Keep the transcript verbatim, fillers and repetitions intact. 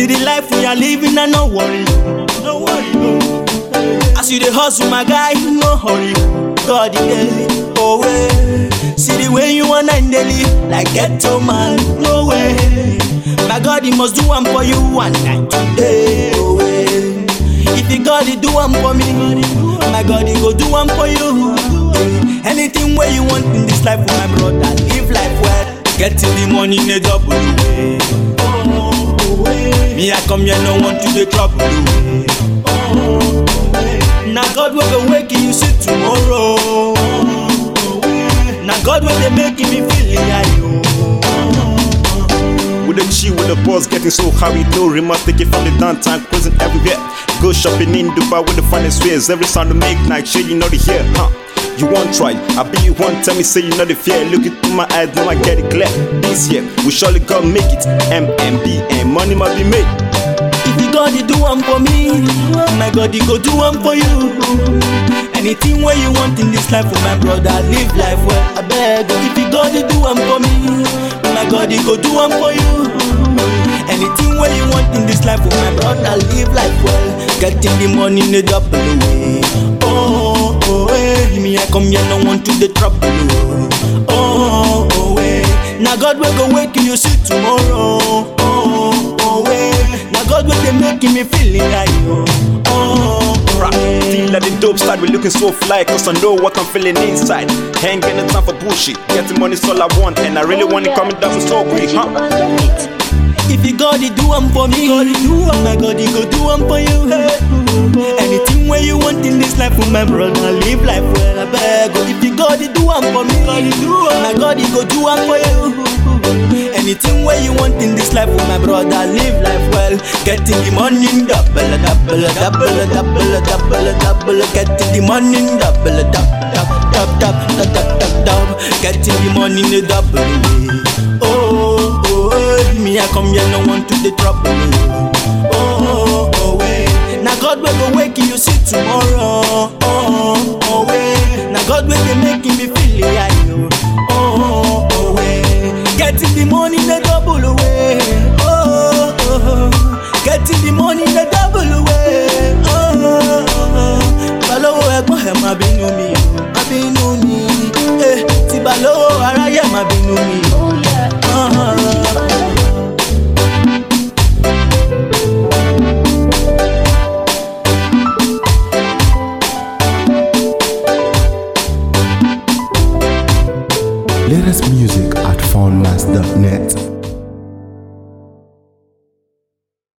the life we are living and no worry, no worry, no. As you dey hustle, my guy, no hurry. God dey, oh way. See the way you wanna daily, like ghetto man, no way. My God, he must do one for you one night today, oh way. If he God, he do one for me, my God, he go do one for you. Anything where you want in this life, my brother, live life well. Getting the money in a double way. Oh, oh, way. Me, I come here, no want to the trouble way. Oh, oh, now God will wake you, see tomorrow. Oh, now God will make me feel like with the chill, with the boss getting so hurried, no remarks, take it from the downtown, cruising everywhere. Go shopping in Dubai with the finest ways. Every sound to make night, sure you know the here, huh? You won't try, I be you one, tell me say you know the fear. Look into my eyes, now I get it clear. This year, we surely gonna make it. M M B and money must be made. If you God, you do one for me, my God, you go do one for you. Anything where you want in this life, for my brother, live life well. I beg, if you God, you do one for me, my God, you go do one for you. Anything where you want in this life, for my brother, live life well. Getting the money in the double way. Oh, oh, hey. Me, I come here, no want to the trouble. Oh, oh, hey. Now God will go wake you, see tomorrow. Oh, oh, hey. Now God will they making me feeling like you. Oh, oh, hey. Feel like the dope start, we looking so fly, cause I know what I'm feeling inside. Ain't getting time for bullshit. Getting money's all I want, and I really want it coming down so quick, huh? If you God, he do one for me, God, he do one. My God, he go do one for you. Anything where you want in this life, for my brother, live life well. I beg, if you God, he do one for me, God, he do one. My God, he go do one for you. Anything where you want in this life, for my brother, live life well. Getting the money double, double, double, double, double, double. Getting the money double, double, double, double, double, double. Getting the money in the double way. Oh, oh, hey. Me, I come here, no want to the trouble. Oh, oh, way. Now God will go wake you, see tomorrow. Oh, oh, way. Now God will be making me feel like you. Oh, oh, way. Getting the money in the double way. Oh, oh, oh. Getting the money in the double way. Oh, oh, Balo, I go have my been on me. I been on me. Eh, Tibalo, I am my been on me. Latest music at found mass dot net.